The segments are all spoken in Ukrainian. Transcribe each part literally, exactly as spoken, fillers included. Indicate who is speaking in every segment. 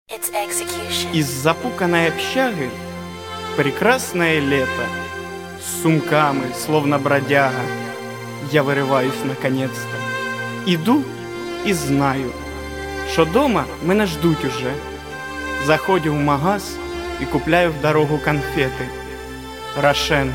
Speaker 1: Из запуканной общаги прекрасное лето. С сумками, словно бродяга, я вириваюсь наконец-то. Іду і знаю, що дома мене ждуть уже. Заходжу в магаз і купляю в дорогу конфети. Рошен.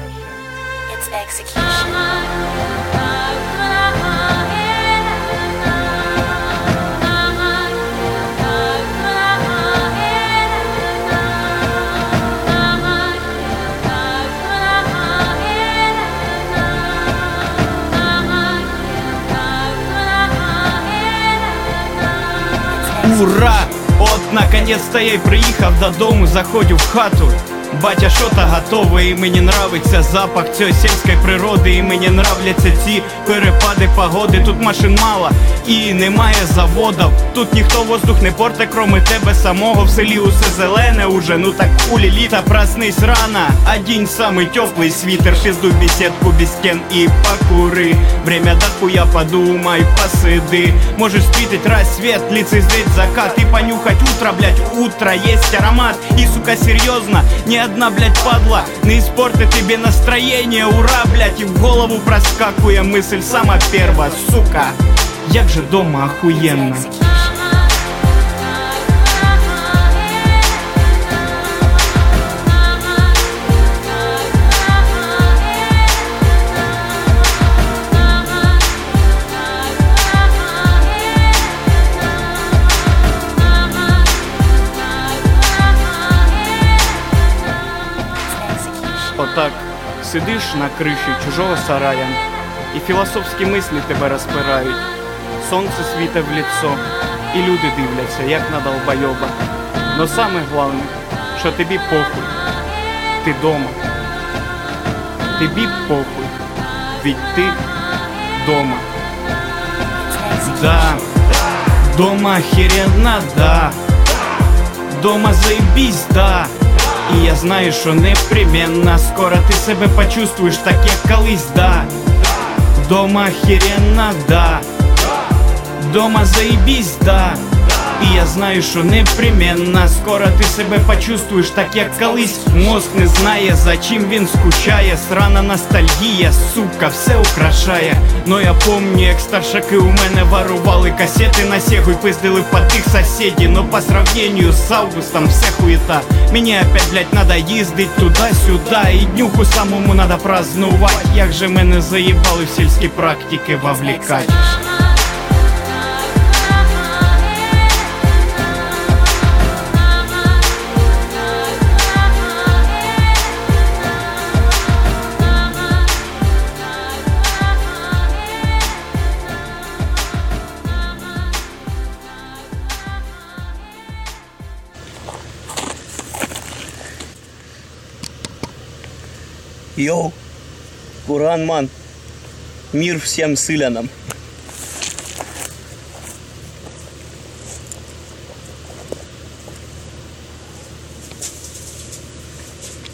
Speaker 1: Ура! От наконец-то я й приїхав додому, заходжу в хату. Батя що-то готове, і мені нравиться запах цієї сільської природи. І мені нравляться ці перепади погоди. Тут машин мало і немає заводів. Тут ніхто воздух не порте, кроме тебе самого. В селі усе зелене уже, ну так хулі літа. Проснись рано, одінь самий теплий світер. Пізду в беседку без стін і покури. Время дохуя подумай, посиди. Можеш встретить рассвет, лицезреть закат и понюхать утро, блять, утро. Есть аромат и, сука, серьезно, не одна, блядь, падла не испортит тебе настроение, ура, блядь. И в голову проскакує мысль сама перва, сука, як же дома охуенно. Отак сидиш на криші чужого сарая, і філософські мислі тебе розпирають. Сонце світе в лицо, і люди дивляться, як на долбойоба. Но саме головне, що тобі похуй, ти дома. Тобі похуй, ведь ти дома. Да, дома охеренно, да. Дома заебись, да. І я знаю, що непременно скоро ти себе почувствуєш так, як колись, да. Дома охеренно, да. Дома заебись, да. І я знаю, що непременно скоро ти себе почувствуєш так, як колись. Мозг не знає, за чим він скучає. Срана ностальгія, сука, все украшає. Но я помню, як старшаки у мене ворували касети на Сегу і пиздили в потих сусідів. Но по сравнению з Августом все хуета. Мені опять, блять, надо їздить туди-сюди. І днюху самому надо празднувати. Як же мене заїбали в сільські практики вовлекать.
Speaker 2: Йоу, Куранман, мир всем сылянам.